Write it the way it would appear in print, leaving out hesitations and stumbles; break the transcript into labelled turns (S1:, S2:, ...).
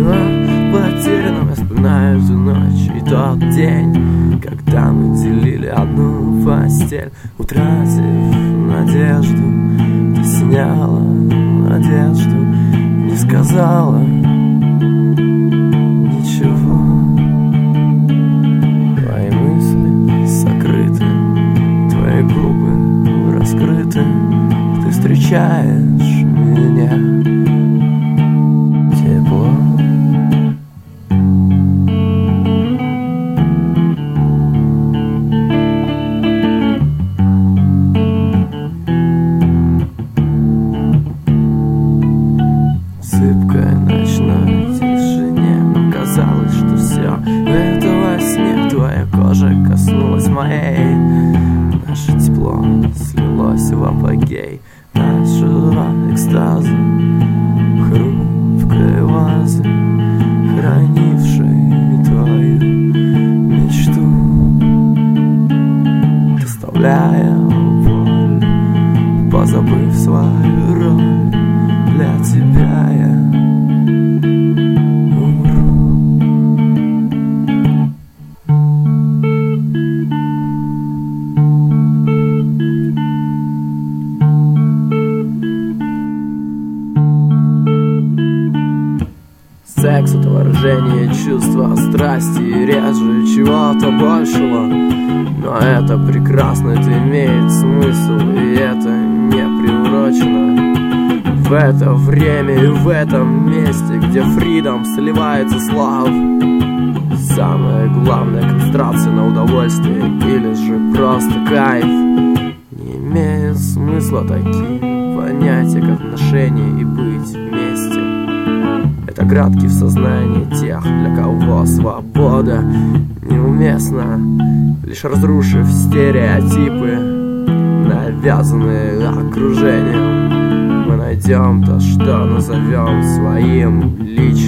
S1: Потерянным я вспоминаю эту ночь и тот день, когда мы делили одну постель. Утратив надежду, ты сняла одежду, не сказала ничего. Твои мысли сокрыты, твои губы раскрыты, ты встречаешь меня тепло. Зыбкой ночной тишине нам казалось, что все это во сне. Твоя кожа коснулась моей, наше тепло слилось в апогей нашего экстаза, хрупкой вазы, хранившей твою мечту, доставляя боль, позабыв свою роль. Для тебя я умру. Секс — это выражение чувства, страсти и реже чего-то большего. Но это прекрасно, это имеет смысл, и это не приурочено. В это время и в этом месте, где фридом сливается с лав, самая главная концентрация на удовольствие или же просто кайф. Не имеет смысла такие понятия, как отношения и быть вместе. Это градки в сознании тех, для кого свобода неуместна, лишь разрушив стереотипы, навязанные окружением. Мы найдем то, что назовем своим личным.